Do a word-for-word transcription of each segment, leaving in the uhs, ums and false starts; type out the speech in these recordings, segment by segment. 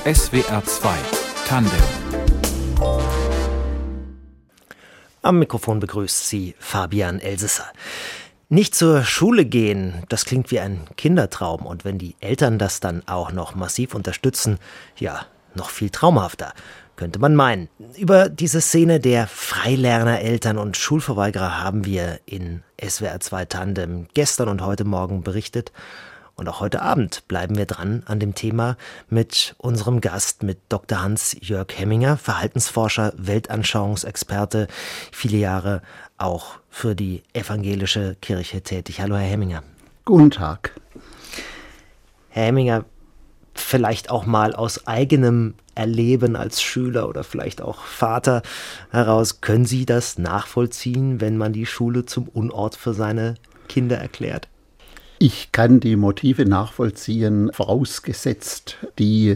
S W R zwei Tandem. Am Mikrofon begrüßt Sie Fabian Elsesser. Nicht zur Schule gehen, das klingt wie ein Kindertraum. Und wenn die Eltern das dann auch noch massiv unterstützen, ja, noch viel traumhafter, könnte man meinen. Über diese Szene der Freilernereltern und Schulverweigerer haben wir in S W R zwei Tandem gestern und heute Morgen berichtet. Und auch heute Abend bleiben wir dran an dem Thema mit unserem Gast, mit Doktor Hans-Jörg Hemminger, Verhaltensforscher, Weltanschauungsexperte, viele Jahre auch für die evangelische Kirche tätig. Hallo, Herr Hemminger. Guten Tag. Herr Hemminger, vielleicht auch mal aus eigenem Erleben als Schüler oder vielleicht auch Vater heraus, können Sie das nachvollziehen, wenn man die Schule zum Unort für seine Kinder erklärt? Ich kann die Motive nachvollziehen, vorausgesetzt die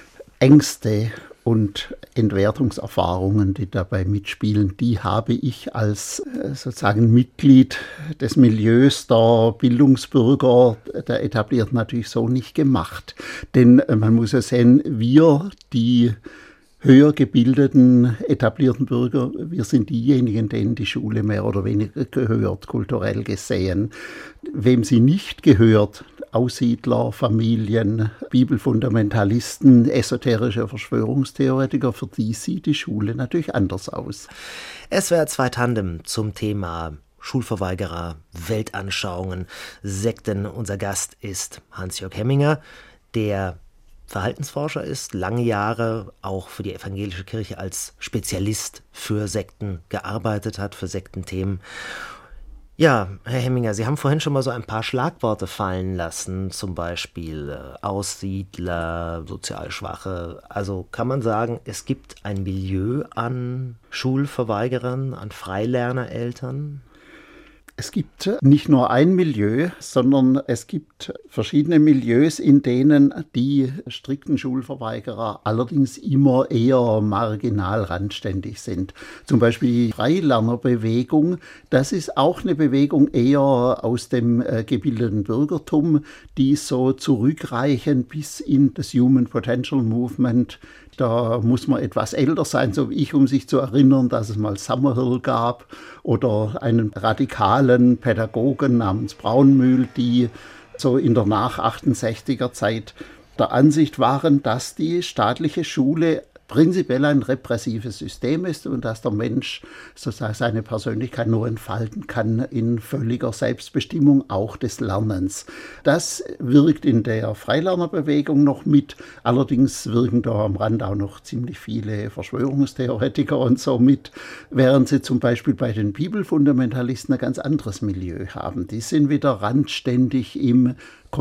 Ängste und Entwertungserfahrungen, die dabei mitspielen, die habe ich als sozusagen Mitglied des Milieus der Bildungsbürger, der Etablierten, natürlich so nicht gemacht. Denn man muss ja sehen, wir, die höher gebildeten, etablierten Bürger, wir sind diejenigen, denen die Schule mehr oder weniger gehört, kulturell gesehen. Wem sie nicht gehört, Aussiedler, Familien, Bibelfundamentalisten, esoterische Verschwörungstheoretiker, für die sieht die Schule natürlich anders aus. S W R zwei Tandem zum Thema Schulverweigerer, Weltanschauungen, Sekten. Unser Gast ist Hans-Jörg Hemminger, der Verhaltensforscher ist, lange Jahre auch für die evangelische Kirche als Spezialist für Sekten gearbeitet hat, für Sektenthemen. Ja, Herr Hemminger, Sie haben vorhin schon mal so ein paar Schlagworte fallen lassen, zum Beispiel äh, Aussiedler, sozial Schwache. Also kann man sagen, es gibt ein Milieu an Schulverweigerern, an Freilernereltern? Es gibt nicht nur ein Milieu, sondern es gibt verschiedene Milieus, in denen die strikten Schulverweigerer allerdings immer eher marginal randständig sind. Zum Beispiel die Freilernerbewegung, das ist auch eine Bewegung eher aus dem äh, gebildeten Bürgertum, die so zurückreichen bis in das Human Potential Movement. Da muss man etwas älter sein, so wie ich, um sich zu erinnern, dass es mal Summerhill gab oder einen radikalen Pädagogen namens Braunmühl, die so in der nach-achtundsechziger Zeit der Ansicht waren, dass die staatliche Schule prinzipiell ein repressives System ist und dass der Mensch sozusagen seine Persönlichkeit nur entfalten kann in völliger Selbstbestimmung auch des Lernens. Das wirkt in der Freilernerbewegung noch mit, allerdings wirken da am Rand auch noch ziemlich viele Verschwörungstheoretiker und so mit, während sie zum Beispiel bei den Bibelfundamentalisten ein ganz anderes Milieu haben. Die sind wieder randständig im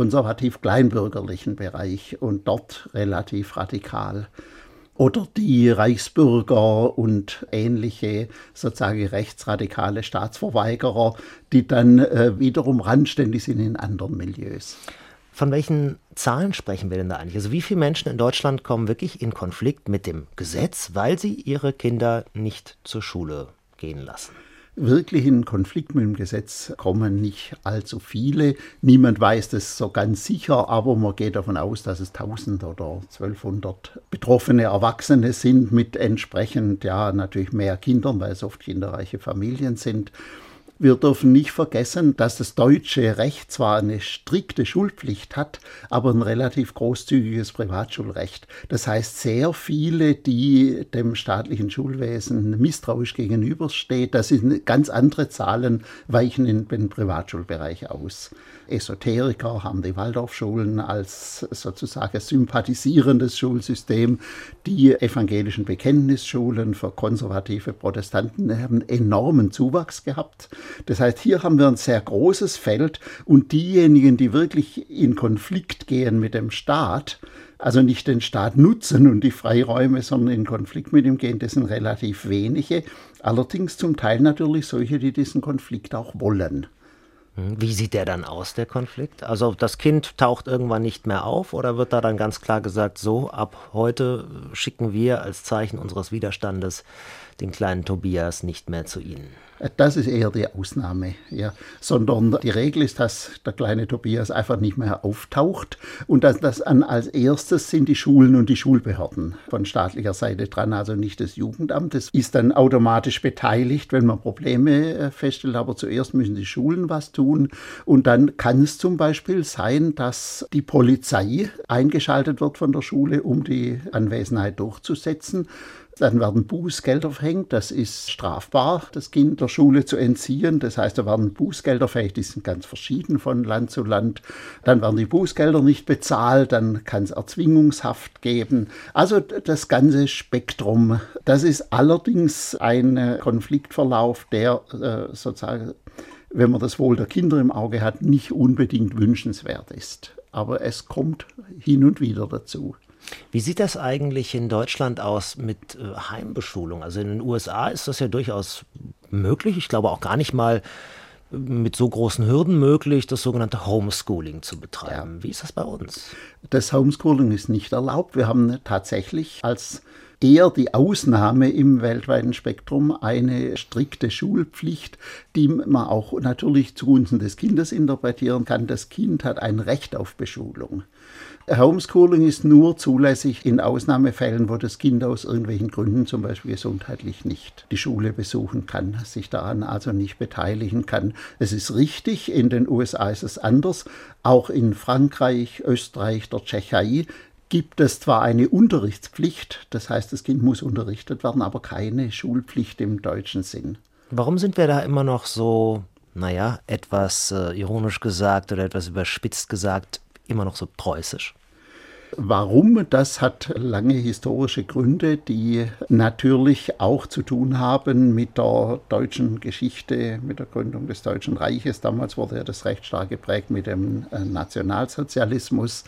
konservativ-kleinbürgerlichen Bereich und dort relativ radikal. Oder die Reichsbürger und ähnliche sozusagen rechtsradikale Staatsverweigerer, die dann äh, wiederum randständig sind in anderen Milieus. Von welchen Zahlen sprechen wir denn da eigentlich? Also wie viele Menschen in Deutschland kommen wirklich in Konflikt mit dem Gesetz, weil sie ihre Kinder nicht zur Schule gehen lassen? Wirklich in Konflikt mit dem Gesetz kommen nicht allzu viele. Niemand weiß das so ganz sicher, aber man geht davon aus, dass es tausend oder zwölfhundert betroffene Erwachsene sind mit entsprechend ja natürlich mehr Kindern, weil es oft kinderreiche Familien sind. Wir dürfen nicht vergessen, dass das deutsche Recht zwar eine strikte Schulpflicht hat, aber ein relativ großzügiges Privatschulrecht. Das heißt, sehr viele, die dem staatlichen Schulwesen misstrauisch gegenüberstehen, das sind ganz andere Zahlen, weichen in den Privatschulbereich aus. Esoteriker haben die Waldorfschulen als sozusagen sympathisierendes Schulsystem. Die evangelischen Bekenntnisschulen für konservative Protestanten haben enormen Zuwachs gehabt. Das heißt, hier haben wir ein sehr großes Feld und diejenigen, die wirklich in Konflikt gehen mit dem Staat, also nicht den Staat nutzen und die Freiräume, sondern in Konflikt mit ihm gehen, das sind relativ wenige. Allerdings zum Teil natürlich solche, die diesen Konflikt auch wollen. Wie sieht der dann aus, der Konflikt? Also das Kind taucht irgendwann nicht mehr auf oder wird da dann ganz klar gesagt, so, ab heute schicken wir als Zeichen unseres Widerstandes den kleinen Tobias nicht mehr zu Ihnen? Das ist eher die Ausnahme, ja. Sondern die Regel ist, dass der kleine Tobias einfach nicht mehr auftaucht und dass das an als erstes sind die Schulen und die Schulbehörden von staatlicher Seite dran, also nicht das Jugendamt. Das ist dann automatisch beteiligt, wenn man Probleme feststellt, aber zuerst müssen die Schulen was tun und dann kann es zum Beispiel sein, dass die Polizei eingeschaltet wird von der Schule, um die Anwesenheit durchzusetzen. Dann werden Bußgelder verhängt, das ist strafbar, das Kind der Schule zu entziehen. Das heißt, da werden Bußgelder verhängt, die sind ganz verschieden von Land zu Land. Dann werden die Bußgelder nicht bezahlt, dann kann es Erzwingungshaft geben. Also das ganze Spektrum. Das ist allerdings ein Konfliktverlauf, der äh, sozusagen, wenn man das Wohl der Kinder im Auge hat, nicht unbedingt wünschenswert ist. Aber es kommt hin und wieder dazu. Wie sieht das eigentlich in Deutschland aus mit äh, Heimbeschulung? Also in den U S A ist das ja durchaus möglich. Ich glaube auch gar nicht mal mit so großen Hürden möglich, das sogenannte Homeschooling zu betreiben. Ja. Wie ist das bei uns? Das Homeschooling ist nicht erlaubt. Wir haben tatsächlich als eher die Ausnahme im weltweiten Spektrum eine strikte Schulpflicht, die man auch natürlich zugunsten des Kindes interpretieren kann. Das Kind hat ein Recht auf Beschulung. Homeschooling ist nur zulässig in Ausnahmefällen, wo das Kind aus irgendwelchen Gründen, zum Beispiel gesundheitlich, nicht die Schule besuchen kann, sich daran also nicht beteiligen kann. Es ist richtig, in den U S A ist es anders. Auch in Frankreich, Österreich, der Tschechei gibt es zwar eine Unterrichtspflicht, das heißt, das Kind muss unterrichtet werden, aber keine Schulpflicht im deutschen Sinn. Warum sind wir da immer noch so, naja, etwas äh, ironisch gesagt oder etwas überspitzt gesagt, immer noch so preußisch? Warum? Das hat lange historische Gründe, die natürlich auch zu tun haben mit der deutschen Geschichte, mit der Gründung des Deutschen Reiches. Damals wurde ja das Recht stark geprägt mit dem Nationalsozialismus.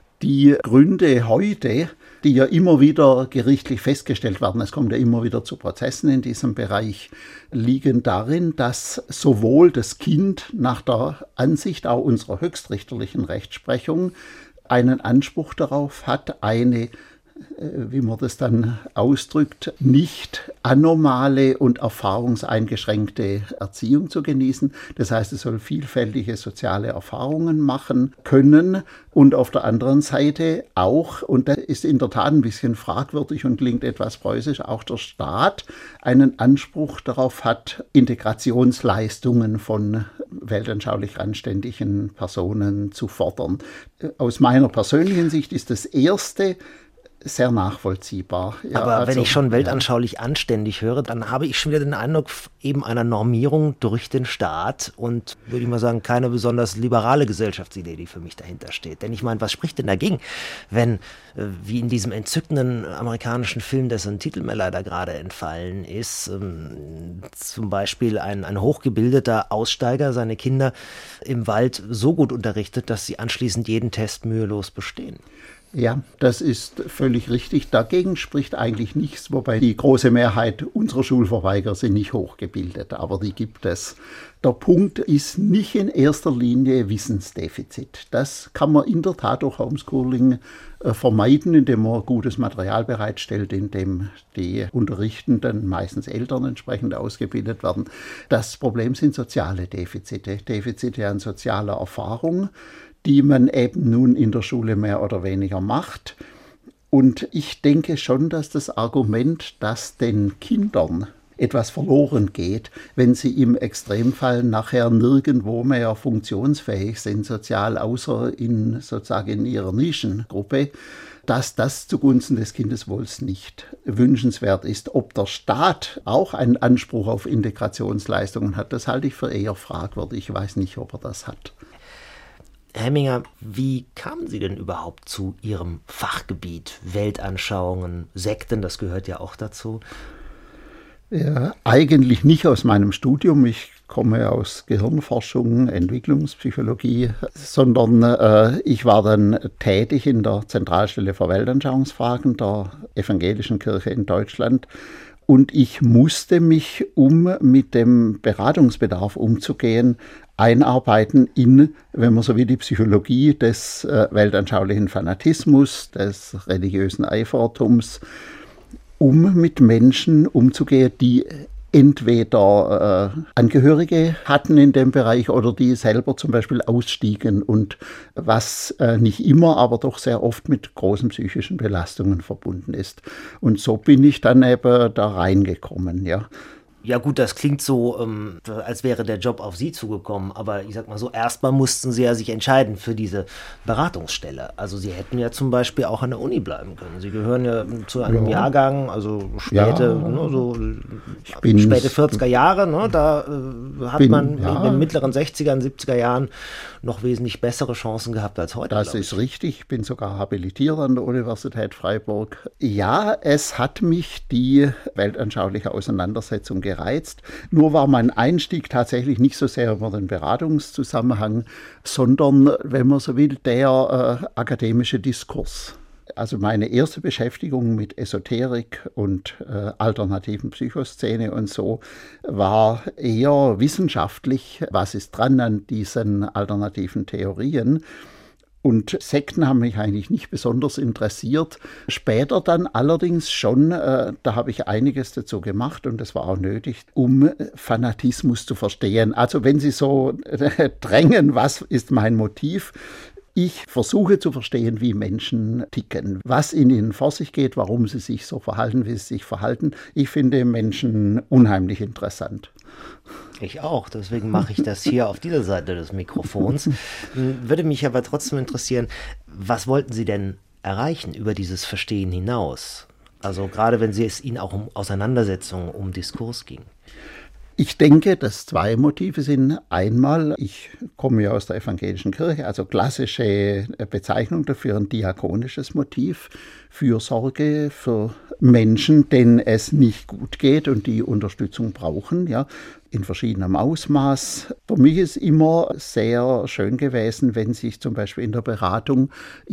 Die Gründe heute, die ja immer wieder gerichtlich festgestellt werden, es kommt ja immer wieder zu Prozessen in diesem Bereich, liegen darin, dass sowohl das Kind nach der Ansicht auch unserer höchstrichterlichen Rechtsprechung einen Anspruch darauf hat, eine, wie man das dann ausdrückt, nicht anormale und erfahrungseingeschränkte Erziehung zu genießen. Das heißt, es soll vielfältige soziale Erfahrungen machen können und auf der anderen Seite auch, und das ist in der Tat ein bisschen fragwürdig und klingt etwas preußisch, auch der Staat einen Anspruch darauf hat, Integrationsleistungen von weltanschaulich anständigen Personen zu fordern. Aus meiner persönlichen Sicht ist das Erste sehr nachvollziehbar. Ja, aber also, wenn ich schon weltanschaulich ja. anständig höre, dann habe ich schon wieder den Eindruck eben einer Normierung durch den Staat und, würde ich mal sagen, keine besonders liberale Gesellschaftsidee, die für mich dahinter steht. Denn ich meine, was spricht denn dagegen, wenn, wie in diesem entzückenden amerikanischen Film, dessen Titel mir leider gerade entfallen ist, ähm, zum Beispiel ein, ein hochgebildeter Aussteiger seine Kinder im Wald so gut unterrichtet, dass sie anschließend jeden Test mühelos bestehen? Ja, das ist völlig richtig. Dagegen spricht eigentlich nichts, wobei die große Mehrheit unserer Schulverweigerer sind nicht hochgebildet, aber die gibt es. Der Punkt ist nicht in erster Linie Wissensdefizit. Das kann man in der Tat durch Homeschooling äh, vermeiden, indem man gutes Material bereitstellt, indem die Unterrichtenden, meistens Eltern, entsprechend ausgebildet werden. Das Problem sind soziale Defizite, Defizite an sozialer Erfahrung, die man eben nun in der Schule mehr oder weniger macht. Und ich denke schon, dass das Argument, dass den Kindern etwas verloren geht, wenn sie im Extremfall nachher nirgendwo mehr funktionsfähig sind, sozial, außer in, sozusagen in ihrer Nischengruppe, dass das zugunsten des Kindeswohls nicht wünschenswert ist. Ob der Staat auch einen Anspruch auf Integrationsleistungen hat, das halte ich für eher fragwürdig. Ich weiß nicht, ob er das hat. Hemminger, wie kamen Sie denn überhaupt zu Ihrem Fachgebiet? Weltanschauungen, Sekten, das gehört ja auch dazu. Ja, eigentlich nicht aus meinem Studium. Ich komme aus Gehirnforschung, Entwicklungspsychologie, sondern äh, ich war dann tätig in der Zentralstelle für Weltanschauungsfragen der Evangelischen Kirche in Deutschland Und ich musste mich, um mit dem Beratungsbedarf umzugehen, einarbeiten in, wenn man so will, die Psychologie des äh, weltanschaulichen Fanatismus, des religiösen Eifertums, um mit Menschen umzugehen, die entweder äh, Angehörige hatten in dem Bereich oder die selber zum Beispiel ausstiegen und was äh, nicht immer, aber doch sehr oft mit großen psychischen Belastungen verbunden ist. Und so bin ich dann eben da reingekommen, ja. Ja gut, das klingt so, ähm, als wäre der Job auf Sie zugekommen, aber ich sag mal so, erstmal mussten Sie ja sich entscheiden für diese Beratungsstelle. Also Sie hätten ja zum Beispiel auch an der Uni bleiben können. Sie gehören ja zu einem ja. Jahrgang, also späte, ja. ne, so späte vierziger Jahre, ne, da äh, hat bin, man ja. in den mittleren sechziger, siebziger Jahren noch wesentlich bessere Chancen gehabt als heute. Das ist richtig, ich bin sogar habilitiert an der Universität Freiburg. Ja, es hat mich die weltanschauliche Auseinandersetzung gereizt. Nur war mein Einstieg tatsächlich nicht so sehr über den Beratungszusammenhang, sondern, wenn man so will, der äh, akademische Diskurs. Also meine erste Beschäftigung mit Esoterik und äh, alternativen Psychoszene und so war eher wissenschaftlich. Was ist dran an diesen alternativen Theorien? Und Sekten haben mich eigentlich nicht besonders interessiert. Später dann allerdings schon, äh, da habe ich einiges dazu gemacht und das war auch nötig, um Fanatismus zu verstehen. Also wenn Sie so äh, drängen, was ist mein Motiv? Ich versuche zu verstehen, wie Menschen ticken, was in ihnen vor sich geht, warum sie sich so verhalten, wie sie sich verhalten. Ich finde Menschen unheimlich interessant. Ich auch, deswegen mache ich das hier auf dieser Seite des Mikrofons. Würde mich aber trotzdem interessieren, was wollten Sie denn erreichen über dieses Verstehen hinaus? Also gerade wenn es Ihnen auch um Auseinandersetzungen, um Diskurs ging. Ich denke, dass zwei Motive sind. Einmal, ich komme ja aus der evangelischen Kirche, also klassische Bezeichnung dafür, ein diakonisches Motiv, Fürsorge für Menschen, denen es nicht gut geht und die Unterstützung brauchen, ja, in verschiedenem Ausmaß. Für mich ist immer sehr schön gewesen, wenn sich zum Beispiel in der Beratung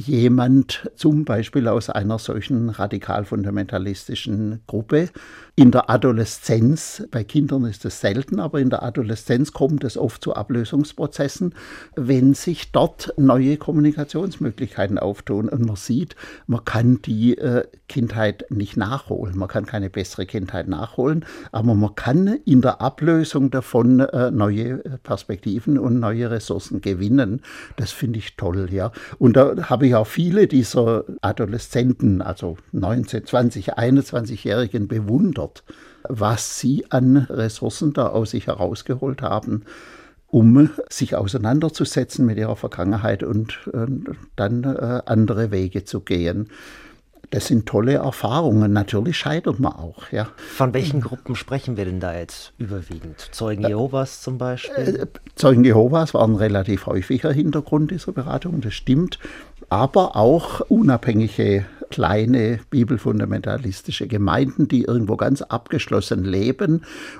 jemand zum Beispiel aus einer solchen radikal-fundamentalistischen Gruppe in der Adoleszenz, bei Kindern ist es selten, aber in der Adoleszenz kommt es oft zu Ablösungsprozessen, wenn sich dort neue Kommunikationsmöglichkeiten auftun und man sieht, man kann die äh, Kindheit nicht nachholen, man kann keine bessere Kindheit nachholen, aber man kann in der Ablösung davon äh, neue Perspektiven und neue Ressourcen gewinnen. Das finde ich toll, ja. Und da habe ich auch viele dieser Adoleszenten, also neunzehn-, zwanzig-, einundzwanzigjährigen bewundert, was sie an Ressourcen da aus sich herausgeholt haben, um sich auseinanderzusetzen mit ihrer Vergangenheit und äh, dann äh, andere Wege zu gehen. Das sind tolle Erfahrungen. Natürlich scheitert man auch, ja. Von welchen Gruppen sprechen wir denn da jetzt überwiegend? Zeugen Jehovas zum Beispiel? Zeugen Jehovas waren ein relativ häufiger Hintergrund dieser Beratung, das stimmt. Aber auch unabhängige kleine bibelfundamentalistische Gemeinden, die irgendwo ganz abgeschlossen leben.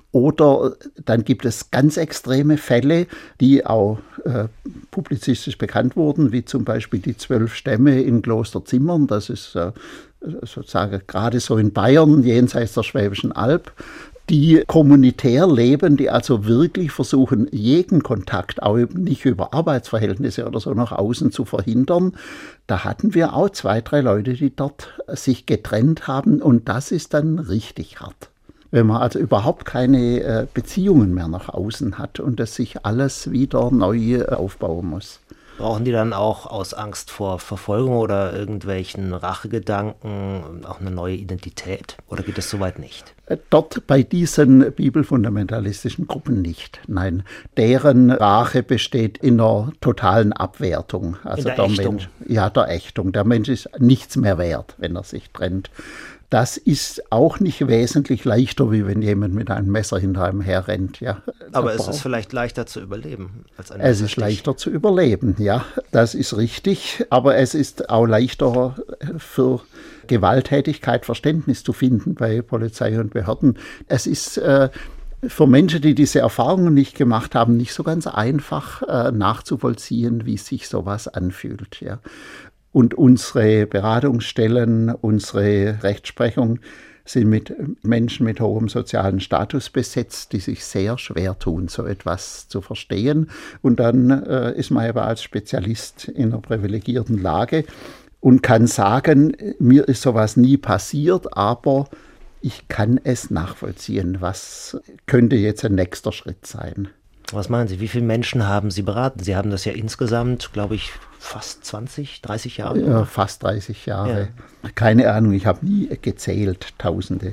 Oder dann gibt es ganz extreme Fälle, die auch äh, publizistisch bekannt wurden, wie zum Beispiel die zwölf Stämme in Klosterzimmern. Das ist äh, sozusagen gerade so in Bayern, jenseits der Schwäbischen Alb, die kommunitär leben, die also wirklich versuchen, jeden Kontakt, auch nicht über Arbeitsverhältnisse oder so, nach außen zu verhindern. Da hatten wir auch zwei, drei Leute, die dort sich getrennt haben und das ist dann richtig hart. Wenn man also überhaupt keine Beziehungen mehr nach außen hat und das sich alles wieder neu aufbauen muss. Brauchen die dann auch aus Angst vor Verfolgung oder irgendwelchen Rachegedanken auch eine neue Identität? Oder geht es soweit nicht? Dort bei diesen bibelfundamentalistischen Gruppen nicht. Nein, deren Rache besteht in einer totalen Abwertung. Also in der, der Ächtung. Mensch, ja, der Ächtung. Der Mensch ist nichts mehr wert, wenn er sich trennt. Das ist auch nicht wesentlich leichter, wie wenn jemand mit einem Messer hinter einem herrennt. Ja. Aber es ist vielleicht leichter zu überleben als ein Es ist leichter zu überleben, ja, das ist richtig. Aber es ist auch leichter für Gewalttätigkeit Verständnis zu finden bei Polizei und Behörden. Es ist äh, für Menschen, die diese Erfahrungen nicht gemacht haben, nicht so ganz einfach äh, nachzuvollziehen, wie sich sowas anfühlt, ja. Und unsere Beratungsstellen, unsere Rechtsprechung sind mit Menschen mit hohem sozialen Status besetzt, die sich sehr schwer tun, so etwas zu verstehen. Und dann äh, ist man aber als Spezialist in einer privilegierten Lage und kann sagen, mir ist sowas nie passiert, aber ich kann es nachvollziehen. Was könnte jetzt ein nächster Schritt sein? Was meinen Sie, wie viele Menschen haben Sie beraten? Sie haben das ja insgesamt, glaube ich, fast zwanzig, dreißig Jahre? Ja, fast dreißig Jahre. Ja. Keine Ahnung, ich habe nie gezählt, Tausende.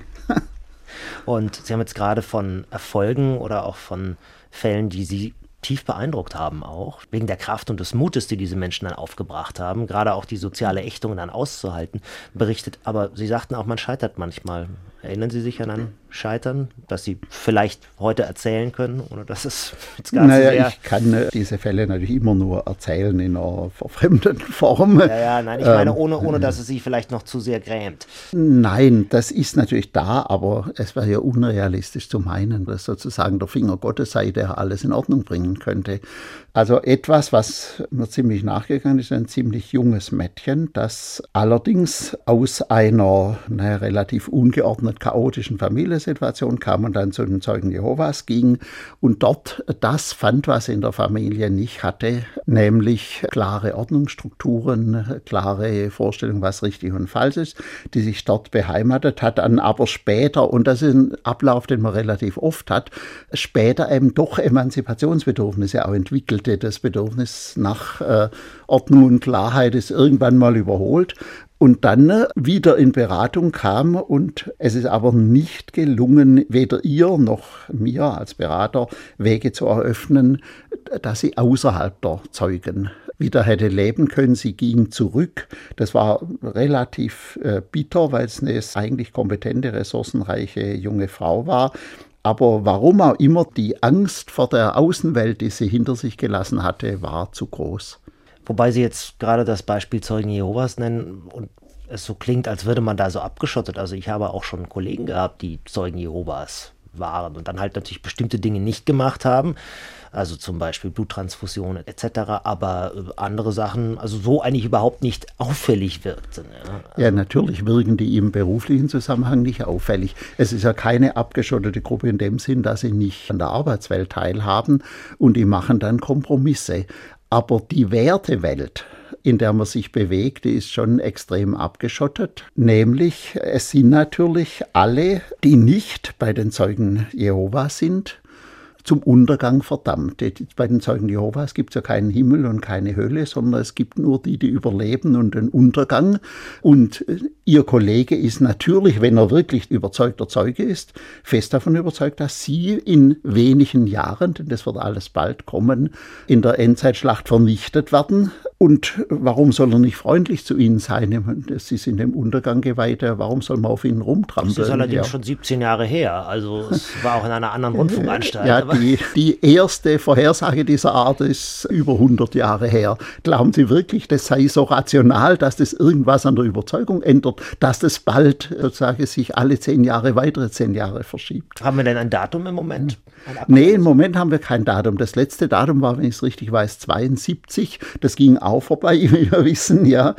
Und Sie haben jetzt gerade von Erfolgen oder auch von Fällen, die Sie tief beeindruckt haben auch, wegen der Kraft und des Mutes, die diese Menschen dann aufgebracht haben, gerade auch die soziale Ächtung dann auszuhalten, berichtet. Aber Sie sagten auch, man scheitert manchmal. Erinnern Sie sich an ein Scheitern, das Sie vielleicht heute erzählen können, oder dass es jetzt gar naja, sehr... Ich kann äh, diese Fälle natürlich immer nur erzählen in einer verfremdeten Form. Ja, ja, nein, ich meine, ohne, ohne dass es Sie vielleicht noch zu sehr grämt. Nein, das ist natürlich da, aber es wäre ja unrealistisch zu meinen, dass sozusagen der Finger Gottes sei, der alles in Ordnung bringen könnte. Also etwas, was mir ziemlich nachgegangen ist, ein ziemlich junges Mädchen, das allerdings aus einer naja, relativ ungeordnet chaotischen Familiensituation kam und dann zu den Zeugen Jehovas ging und dort das fand, was in der Familie nicht hatte, nämlich klare Ordnungsstrukturen, klare Vorstellungen, was richtig und falsch ist, die sich dort beheimatet hat, dann aber später, und das ist ein Ablauf, den man relativ oft hat, später eben doch Emanzipationsbedürfnisse auch entwickelt. Das Bedürfnis nach äh, Ordnung und Klarheit ist irgendwann mal überholt und dann äh, wieder in Beratung kam und es ist aber nicht gelungen, weder ihr noch mir als Berater Wege zu eröffnen, dass sie außerhalb der Zeugen wieder hätte leben können. Sie ging zurück. Das war relativ äh, bitter, weil es eine eigentlich kompetente, ressourcenreiche junge Frau war. Aber warum auch immer, die Angst vor der Außenwelt, die sie hinter sich gelassen hatte, war zu groß. Wobei Sie jetzt gerade das Beispiel Zeugen Jehovas nennen und es so klingt, als würde man da so abgeschottet. Also ich habe auch schon Kollegen gehabt, die Zeugen Jehovas waren und dann halt natürlich bestimmte Dinge nicht gemacht haben. Also zum Beispiel Bluttransfusionen et cetera, aber andere Sachen, also so eigentlich überhaupt nicht auffällig wirkten. Ja, also ja, natürlich wirken die im beruflichen Zusammenhang nicht auffällig. Es ist ja keine abgeschottete Gruppe in dem Sinn, dass sie nicht an der Arbeitswelt teilhaben und die machen dann Kompromisse. Aber die Wertewelt, in der man sich bewegt, die ist schon extrem abgeschottet. Nämlich, es sind natürlich alle, die nicht bei den Zeugen Jehovas sind, zum Untergang verdammt. Bei den Zeugen Jehovas gibt es ja keinen Himmel und keine Hölle, sondern es gibt nur die, die überleben und den Untergang. Und ihr Kollege ist natürlich, wenn er wirklich überzeugter Zeuge ist, fest davon überzeugt, dass sie in wenigen Jahren, denn das wird alles bald kommen, in der Endzeitschlacht vernichtet werden. Und warum soll er nicht freundlich zu ihnen sein? Sie sind dem Untergang geweiht, warum soll man auf ihnen rumtrampeln? Das ist allerdings ja schon siebzehn Jahre her, also es war auch in einer anderen Rundfunkanstalt. Ja, die, die erste Vorhersage dieser Art ist über hundert Jahre her. Glauben Sie wirklich, das sei so rational, dass das irgendwas an der Überzeugung ändert, dass das bald sozusagen sich alle zehn Jahre, weitere zehn Jahre verschiebt? Haben wir denn ein Datum im Moment? Nee, im Moment haben wir kein Datum. Das letzte Datum war, wenn ich es richtig weiß, zweiundsiebzig. Das ging auch vorbei, wie wir wissen, ja.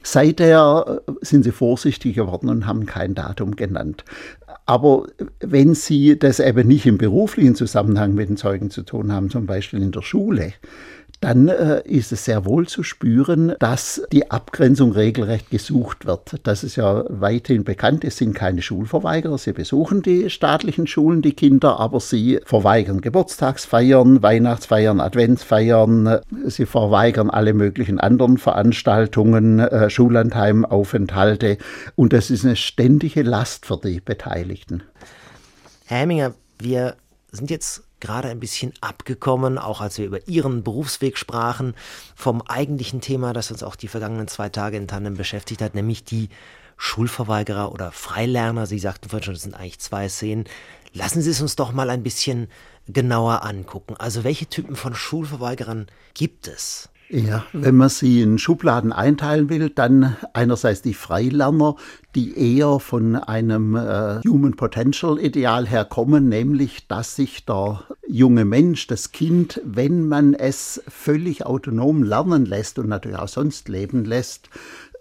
Seither sind sie vorsichtig geworden und haben kein Datum genannt. Aber wenn Sie das eben nicht im beruflichen Zusammenhang mit den Zeugen zu tun haben, zum Beispiel in der Schule, dann äh, ist es sehr wohl zu spüren, dass die Abgrenzung regelrecht gesucht wird. Das ist ja weithin bekannt. Es sind keine Schulverweigerer. Sie besuchen die staatlichen Schulen, die Kinder, aber sie verweigern Geburtstagsfeiern, Weihnachtsfeiern, Adventsfeiern. Sie verweigern alle möglichen anderen Veranstaltungen, äh, Schullandheimaufenthalte. Und das ist eine ständige Last für die Beteiligten. Herr Hemminger, wir sind jetzt gerade ein bisschen abgekommen, auch als wir über Ihren Berufsweg sprachen, vom eigentlichen Thema, das uns auch die vergangenen zwei Tage in Tandem beschäftigt hat, nämlich die Schulverweigerer oder Freilerner. Sie sagten vorhin schon, das sind eigentlich zwei Szenen. Lassen Sie es uns doch mal ein bisschen genauer angucken. Also welche Typen von Schulverweigerern gibt es? Ja, wenn man sie in Schubladen einteilen will, dann einerseits die Freilerner, die eher von einem äh, Human Potential Ideal herkommen, nämlich dass sich der junge Mensch, das Kind, wenn man es völlig autonom lernen lässt und natürlich auch sonst leben lässt,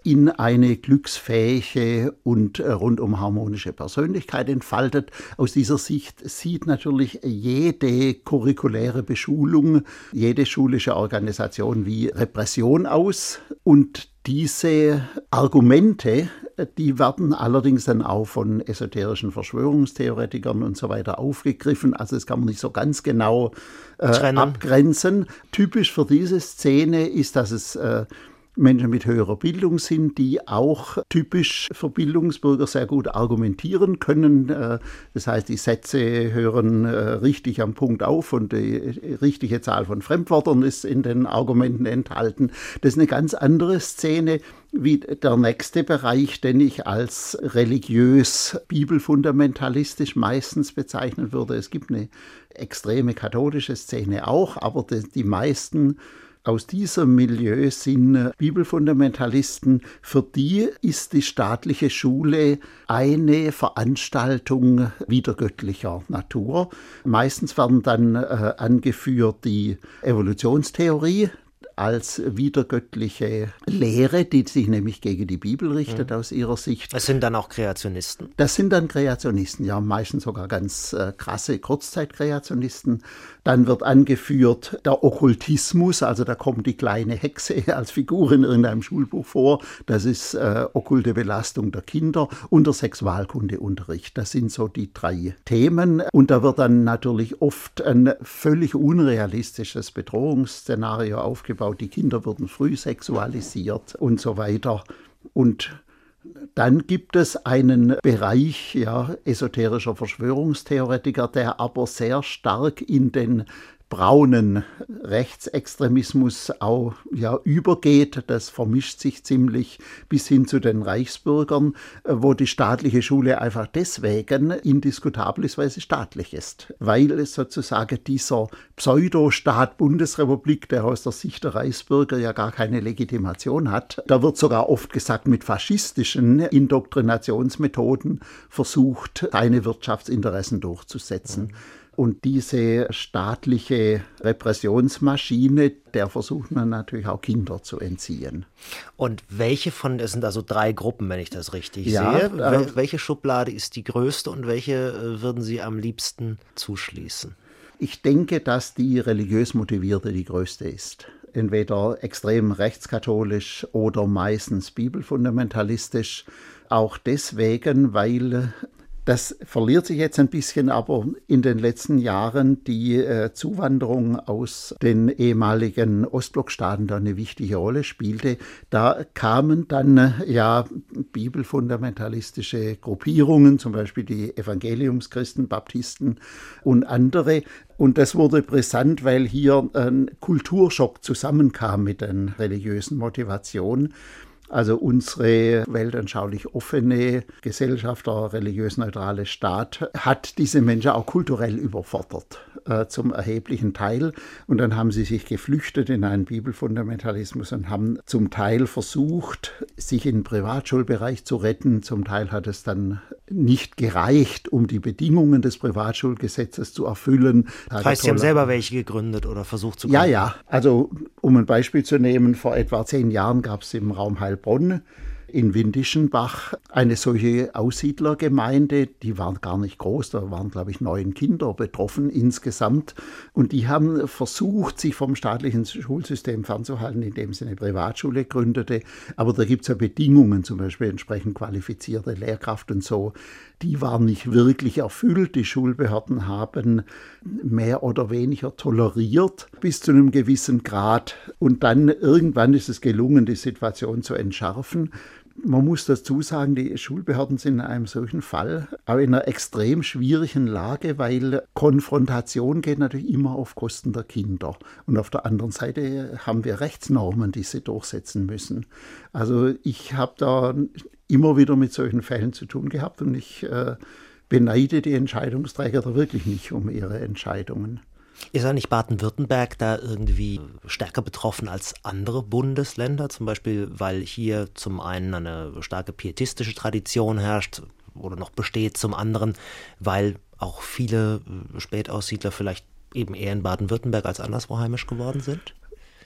in eine glücksfähige und rundum harmonische Persönlichkeit entfaltet. Aus dieser Sicht sieht natürlich jede curriculäre Beschulung, jede schulische Organisation wie Repression aus. Und diese Argumente, die werden allerdings dann auch von esoterischen Verschwörungstheoretikern und so weiter aufgegriffen. Also das kann man nicht so ganz genau äh, abgrenzen. Typisch für diese Szene ist, dass es äh, Menschen mit höherer Bildung sind, die auch typisch für Bildungsbürger sehr gut argumentieren können. Das heißt, die Sätze hören richtig am Punkt auf und die richtige Zahl von Fremdwörtern ist in den Argumenten enthalten. Das ist eine ganz andere Szene wie der nächste Bereich, den ich als religiös bibelfundamentalistisch meistens bezeichnen würde. Es gibt eine extreme katholische Szene auch, aber die meisten aus diesem Milieu sind Bibelfundamentalisten. Für die ist die staatliche Schule eine Veranstaltung wiedergöttlicher Natur. Meistens werden dann äh, angeführt die Evolutionstheorie als wiedergöttliche Lehre, die sich nämlich gegen die Bibel richtet, mhm. aus ihrer Sicht. Das sind dann auch Kreationisten? Das sind dann Kreationisten, ja, meistens sogar ganz äh, krasse Kurzzeitkreationisten. Dann wird angeführt der Okkultismus, also da kommt die kleine Hexe als Figur in irgendeinem Schulbuch vor. Das ist äh, okkulte Belastung der Kinder und der Sexualkundeunterricht. Das sind so die drei Themen. Und da wird dann natürlich oft ein völlig unrealistisches Bedrohungsszenario aufgebaut. Die Kinder wurden früh sexualisiert und so weiter. Und dann gibt es einen Bereich ja, esoterischer Verschwörungstheoretiker, der aber sehr stark in den braunen Rechtsextremismus auch ja, übergeht. Das vermischt sich ziemlich bis hin zu den Reichsbürgern, wo die staatliche Schule einfach deswegen indiskutabel ist, weil sie staatlich ist. Weil es sozusagen dieser Pseudostaat Bundesrepublik, der aus der Sicht der Reichsbürger ja gar keine Legitimation hat, da wird sogar oft gesagt, mit faschistischen Indoktrinationsmethoden versucht, seine Wirtschaftsinteressen durchzusetzen. Mhm. Und diese staatliche Repressionsmaschine, der versucht man natürlich auch Kinder zu entziehen. Und welche von, es sind also drei Gruppen, wenn ich das richtig ja, sehe. Äh, welche Schublade ist die größte und welche würden Sie am liebsten zuschließen? Ich denke, dass die religiös Motivierte die größte ist. Entweder extrem rechtskatholisch oder meistens bibelfundamentalistisch. Auch deswegen, weil das verliert sich jetzt ein bisschen, aber in den letzten Jahren die äh, Zuwanderung aus den ehemaligen Ostblockstaaten da eine wichtige Rolle spielte. Da kamen dann äh, ja bibelfundamentalistische Gruppierungen, zum Beispiel die Evangeliumschristen, Baptisten und andere. Und das wurde brisant, weil hier ein Kulturschock zusammenkam mit den religiösen Motivationen. Also unsere weltanschaulich offene Gesellschaft, der religiös-neutrale Staat, hat diese Menschen auch kulturell überfordert, äh, zum erheblichen Teil. Und dann haben sie sich geflüchtet in einen Bibelfundamentalismus und haben zum Teil versucht, sich im Privatschulbereich zu retten. Zum Teil hat es dann nicht gereicht, um die Bedingungen des Privatschulgesetzes zu erfüllen. Das heißt, Sie haben selber welche gegründet oder versucht zu gründen? Ja, ja. Also um ein Beispiel zu nehmen, vor etwa zehn Jahren gab es im Raum Heilbronn in Windischenbach eine solche Aussiedlergemeinde, die waren gar nicht groß, da waren, glaube ich, neun Kinder betroffen insgesamt. Und die haben versucht, sich vom staatlichen Schulsystem fernzuhalten, indem sie eine Privatschule gründete. Aber da gibt es ja Bedingungen, zum Beispiel entsprechend qualifizierte Lehrkraft und so. Die waren nicht wirklich erfüllt. Die Schulbehörden haben mehr oder weniger toleriert bis zu einem gewissen Grad. Und dann irgendwann ist es gelungen, die Situation zu entschärfen. Man muss dazu sagen, die Schulbehörden sind in einem solchen Fall auch in einer extrem schwierigen Lage, weil Konfrontation geht natürlich immer auf Kosten der Kinder. Und auf der anderen Seite haben wir Rechtsnormen, die sie durchsetzen müssen. Also ich habe da immer wieder mit solchen Fällen zu tun gehabt und ich äh, beneide die Entscheidungsträger da wirklich nicht um ihre Entscheidungen. Ist ja nicht Baden-Württemberg da irgendwie stärker betroffen als andere Bundesländer? Zum Beispiel, weil hier zum einen eine starke pietistische Tradition herrscht oder noch besteht, zum anderen, weil auch viele Spätaussiedler vielleicht eben eher in Baden-Württemberg als anderswo heimisch geworden sind?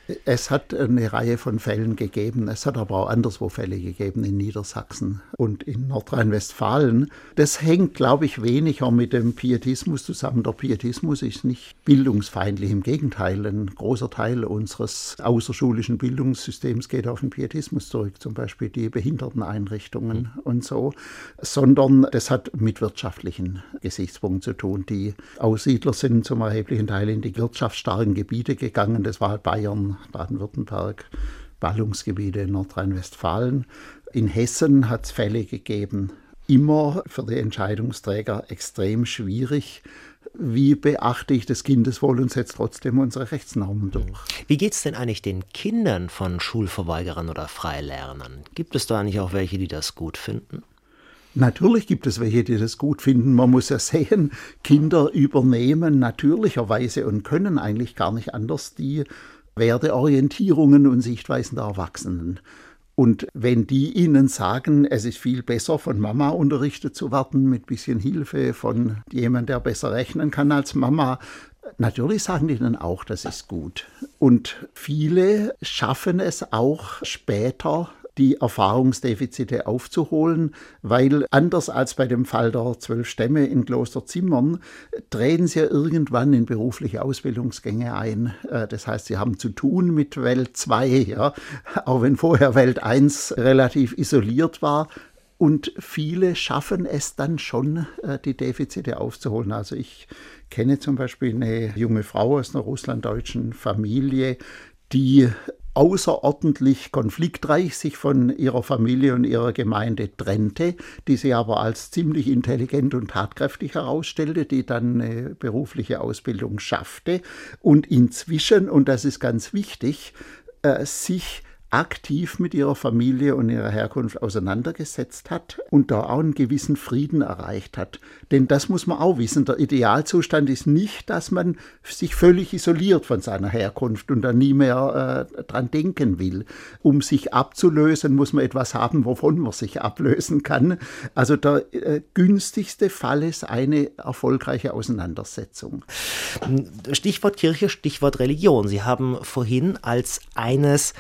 Es hat eine Reihe von Fällen gegeben. Es hat aber auch anderswo Fälle gegeben in Niedersachsen und in Nordrhein-Westfalen. Das hängt, glaube ich, weniger mit dem Pietismus zusammen. Der Pietismus ist nicht bildungsfeindlich. Im Gegenteil, ein großer Teil unseres außerschulischen Bildungssystems geht auf den Pietismus zurück, zum Beispiel die Behinderteneinrichtungen mhm. und so, sondern das hat mit wirtschaftlichen Gesichtspunkten zu tun. Die Aussiedler sind zum erheblichen Teil in die wirtschaftsstarken Gebiete gegangen. Das war halt Bayern, Baden-Württemberg, Ballungsgebiete in Nordrhein-Westfalen. In Hessen hat es Fälle gegeben, immer für die Entscheidungsträger extrem schwierig. Wie beachte ich das Kindeswohl und setze trotzdem unsere Rechtsnormen durch? Wie geht es denn eigentlich den Kindern von Schulverweigerern oder Freilernern? Gibt es da eigentlich auch welche, die das gut finden? Natürlich gibt es welche, die das gut finden. Man muss ja sehen, Kinder übernehmen natürlicherweise und können eigentlich gar nicht anders die Werteorientierungen und Sichtweisen der Erwachsenen. Und wenn die ihnen sagen, es ist viel besser, von Mama unterrichtet zu werden, mit bisschen Hilfe von jemandem, der besser rechnen kann als Mama, natürlich sagen die dann auch, das ist gut. Und viele schaffen es auch später, die Erfahrungsdefizite aufzuholen, weil anders als bei dem Fall der zwölf Stämme in Kloster Zimmern, treten sie ja irgendwann in berufliche Ausbildungsgänge ein. Das heißt, sie haben zu tun mit Welt zwei, ja, auch wenn vorher Welt eins relativ isoliert war. Und viele schaffen es dann schon, die Defizite aufzuholen. Also ich kenne zum Beispiel eine junge Frau aus einer russlanddeutschen Familie, die außerordentlich konfliktreich sich von ihrer Familie und ihrer Gemeinde trennte, die sie aber als ziemlich intelligent und tatkräftig herausstellte, die dann eine berufliche Ausbildung schaffte und inzwischen, und das ist ganz wichtig, äh, sich aktiv mit ihrer Familie und ihrer Herkunft auseinandergesetzt hat und da auch einen gewissen Frieden erreicht hat. Denn das muss man auch wissen, der Idealzustand ist nicht, dass man sich völlig isoliert von seiner Herkunft und dann nie mehr äh, dran denken will. Um sich abzulösen, muss man etwas haben, wovon man sich ablösen kann. Also der äh, günstigste Fall ist eine erfolgreiche Auseinandersetzung. Stichwort Kirche, Stichwort Religion. Sie haben vorhin als eines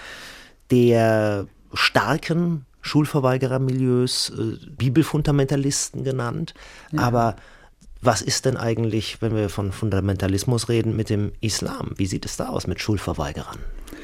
der starken Schulverweigerermilieus äh, Bibelfundamentalisten genannt. Ja. Aber was ist denn eigentlich, wenn wir von Fundamentalismus reden, mit dem Islam? Wie sieht es da aus mit Schulverweigerern?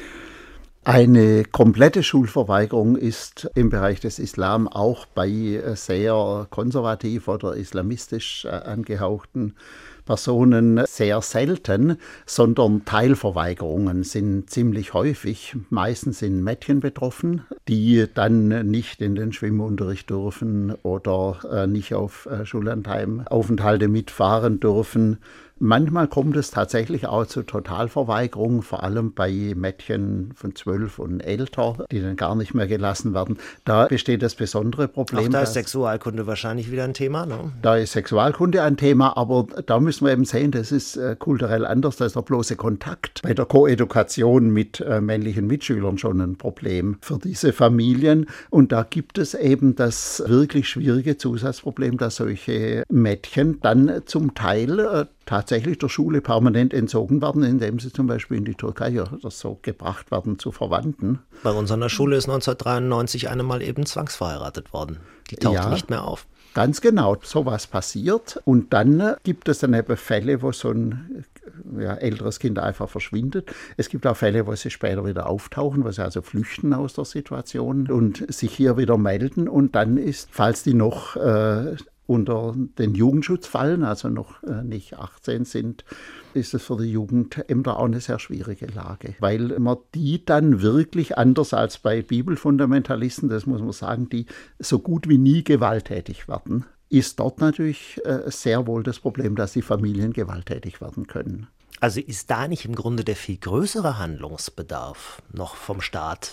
Eine komplette Schulverweigerung ist im Bereich des Islam auch bei sehr konservativ oder islamistisch angehauchten Personen sehr selten, sondern Teilverweigerungen sind ziemlich häufig. Meistens sind Mädchen betroffen, die dann nicht in den Schwimmunterricht dürfen oder nicht auf Schullandheimaufenthalte mitfahren dürfen. Manchmal kommt es tatsächlich auch zu Totalverweigerung, vor allem bei Mädchen von zwölf und älter, die dann gar nicht mehr gelassen werden. Da besteht das besondere Problem. Auch da ist Sexualkunde wahrscheinlich wieder ein Thema, ne? Da ist Sexualkunde ein Thema, aber da müssen wir eben sehen, das ist äh, kulturell anders. Da ist der bloße Kontakt bei der Koedukation mit äh, männlichen Mitschülern schon ein Problem für diese Familien. Und da gibt es eben das wirklich schwierige Zusatzproblem, dass solche Mädchen dann zum Teil äh, tatsächlich der Schule permanent entzogen werden, indem sie zum Beispiel in die Türkei oder so gebracht werden zu Verwandten. Bei uns an der Schule ist neunzehnhundertdreiundneunzig eine mal eben zwangsverheiratet worden. Die taucht ja nicht mehr auf. Ganz genau, sowas passiert. Und dann gibt es dann eben Fälle, wo so ein ja, älteres Kind einfach verschwindet. Es gibt auch Fälle, wo sie später wieder auftauchen, wo sie also flüchten aus der Situation und sich hier wieder melden. Und dann ist, falls die noch äh, unter den Jugendschutz fallen, also noch äh, nicht achtzehn sind, ist es für die Jugendämter auch eine sehr schwierige Lage, weil man die dann wirklich, anders als bei Bibelfundamentalisten, das muss man sagen, die so gut wie nie gewalttätig werden, ist dort natürlich äh, sehr wohl das Problem, dass die Familien gewalttätig werden können. Also ist da nicht im Grunde der viel größere Handlungsbedarf noch vom Staat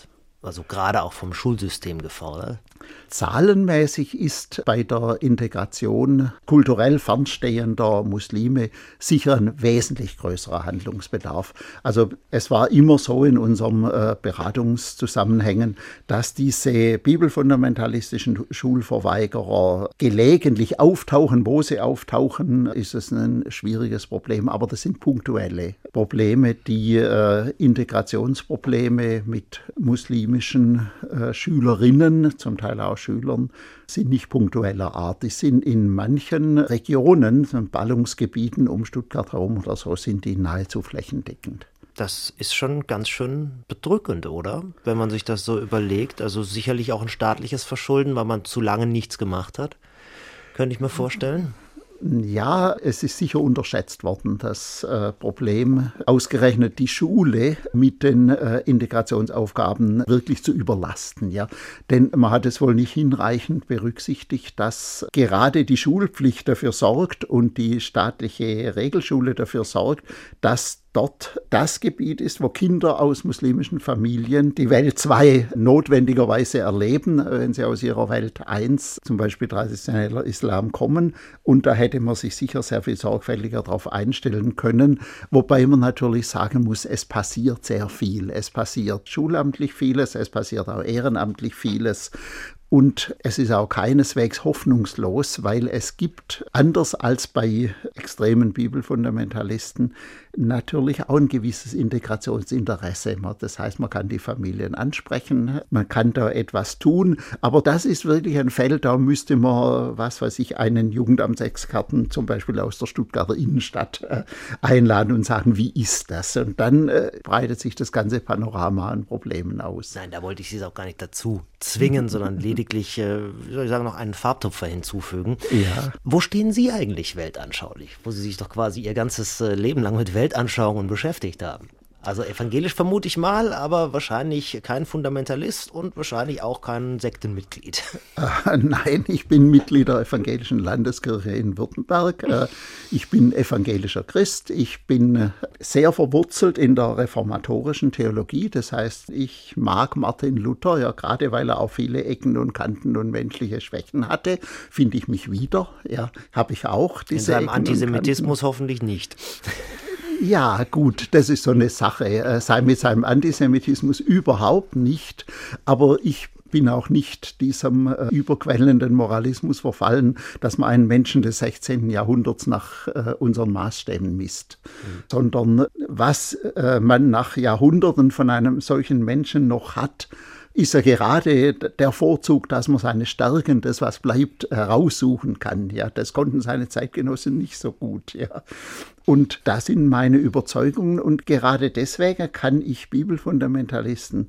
also gerade auch vom Schulsystem gefordert? Zahlenmäßig ist bei der Integration kulturell fernstehender Muslime sicher ein wesentlich größerer Handlungsbedarf. Also es war immer so in unserem äh, Beratungszusammenhängen, dass diese bibelfundamentalistischen Schulverweigerer gelegentlich auftauchen. Wo sie auftauchen, ist es ein schwieriges Problem, aber das sind punktuelle Probleme, die äh, Integrationsprobleme mit muslimischen äh, Schülerinnen, zum Teil auch Schülern, sind nicht punktueller Art. Die sind in manchen Regionen, Ballungsgebieten um Stuttgart herum oder so, sind die nahezu flächendeckend. Das ist schon ganz schön bedrückend, oder? Wenn man sich das so überlegt. Also sicherlich auch ein staatliches Verschulden, weil man zu lange nichts gemacht hat. Könnte ich mir vorstellen. Ja, es ist sicher unterschätzt worden, das äh, Problem, ausgerechnet die Schule mit den äh, Integrationsaufgaben wirklich zu überlasten. Ja? Denn man hat es wohl nicht hinreichend berücksichtigt, dass gerade die Schulpflicht dafür sorgt und die staatliche Regelschule dafür sorgt, dass dort das Gebiet ist, wo Kinder aus muslimischen Familien die Welt zwei notwendigerweise erleben, wenn sie aus ihrer Welt eins, zum Beispiel traditioneller Islam, kommen. Und da hätte man sich sicher sehr viel sorgfältiger darauf einstellen können. Wobei man natürlich sagen muss, es passiert sehr viel. Es passiert schulamtlich vieles, es passiert auch ehrenamtlich vieles. Und es ist auch keineswegs hoffnungslos, weil es gibt, anders als bei extremen Bibelfundamentalisten, natürlich auch ein gewisses Integrationsinteresse. Das heißt, man kann die Familien ansprechen, man kann da etwas tun, aber das ist wirklich ein Feld, da müsste man, was weiß ich, einen Jugendamtsexperten zum Beispiel aus der Stuttgarter Innenstadt äh, einladen und sagen, wie ist das? Und dann äh, breitet sich das ganze Panorama an Problemen aus. Nein, da wollte ich Sie auch gar nicht dazu zwingen, sondern lediglich, äh, wie soll ich sagen, noch einen Farbtupfer hinzufügen. Ja. Wo stehen Sie eigentlich weltanschaulich? Wo Sie sich doch quasi Ihr ganzes äh, Leben lang mit Weltanschauungen beschäftigt haben. Also evangelisch vermute ich mal, aber wahrscheinlich kein Fundamentalist und wahrscheinlich auch kein Sektenmitglied. Äh, nein, ich bin Mitglied der Evangelischen Landeskirche in Württemberg. Äh, ich bin evangelischer Christ. Ich bin sehr verwurzelt in der reformatorischen Theologie. Das heißt, ich mag Martin Luther, ja, gerade weil er auch viele Ecken und Kanten und menschliche Schwächen hatte, finde ich mich wieder. Ja, habe ich auch diese In seinem Ecken Antisemitismus hoffentlich nicht. Ja, gut, das ist so eine Sache. Sei mit seinem Antisemitismus überhaupt nicht. Aber ich bin auch nicht diesem äh, überquellenden Moralismus verfallen, dass man einen Menschen des sechzehnten Jahrhunderts nach äh, unseren Maßstäben misst. Mhm. Sondern was äh, man nach Jahrhunderten von einem solchen Menschen noch hat, ist ja gerade der Vorzug, dass man seine Stärken, das was bleibt, heraussuchen kann. Ja, das konnten seine Zeitgenossen nicht so gut. Ja. Und das sind meine Überzeugungen. Und gerade deswegen kann ich Bibelfundamentalisten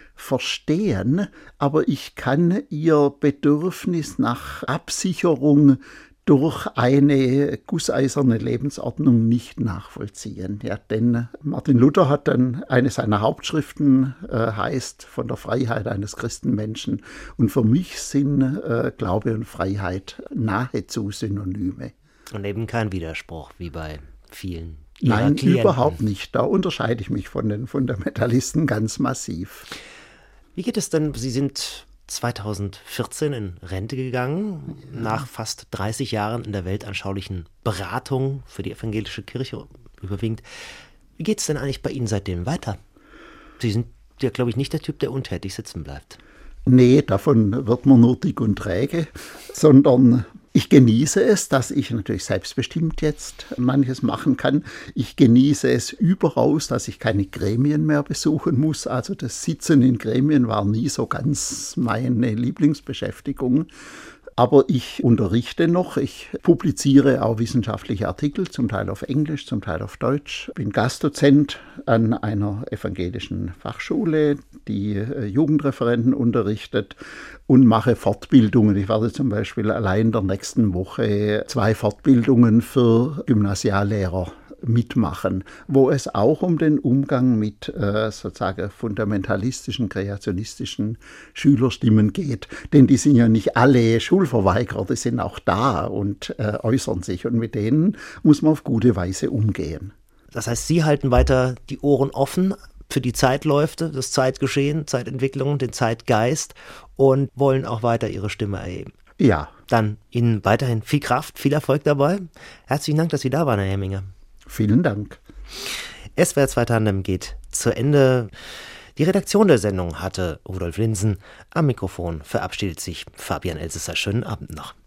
verstehen, aber ich kann ihr Bedürfnis nach Absicherung durch eine gusseiserne Lebensordnung nicht nachvollziehen. Ja, denn Martin Luther hat dann, eine seiner Hauptschriften äh, heißt von der Freiheit eines Christenmenschen. Und für mich sind äh, Glaube und Freiheit nahezu Synonyme. Und eben kein Widerspruch, wie bei vielen Ihrer Nein, Klienten. Überhaupt nicht. Da unterscheide ich mich von den Fundamentalisten ganz massiv. Wie geht es denn? Sie sind zweitausendvierzehn in Rente gegangen, ja. Nach fast dreißig Jahren in der weltanschaulichen Beratung für die evangelische Kirche überwiegend. Wie geht es denn eigentlich bei Ihnen seitdem weiter? Sie sind ja, glaube ich, nicht der Typ, der untätig sitzen bleibt. Nee, davon wird man nur dick und träge, sondern ich genieße es, dass ich natürlich selbstbestimmt jetzt manches machen kann. Ich genieße es überaus, dass ich keine Gremien mehr besuchen muss. Also das Sitzen in Gremien war nie so ganz meine Lieblingsbeschäftigung. Aber ich unterrichte noch, ich publiziere auch wissenschaftliche Artikel, zum Teil auf Englisch, zum Teil auf Deutsch. Bin Gastdozent an einer evangelischen Fachschule, die Jugendreferenten unterrichtet und mache Fortbildungen. Ich werde zum Beispiel allein in der nächsten Woche zwei Fortbildungen für Gymnasiallehrer mitmachen, wo es auch um den Umgang mit äh, sozusagen fundamentalistischen, kreationistischen Schülerstimmen geht. Denn die sind ja nicht alle Schulverweigerer, die sind auch da und äh, äußern sich. Und mit denen muss man auf gute Weise umgehen. Das heißt, Sie halten weiter die Ohren offen, für die Zeitläufe, das Zeitgeschehen, Zeitentwicklung, den Zeitgeist und wollen auch weiter ihre Stimme erheben. Ja. Dann Ihnen weiterhin viel Kraft, viel Erfolg dabei. Herzlichen Dank, dass Sie da waren, Herr Hemminger. Vielen Dank. S W R zwei Tandem geht zu Ende. Die Redaktion der Sendung hatte Rudolf Linsen. Am Mikrofon verabschiedet sich Fabian Elsässer. Schönen Abend noch.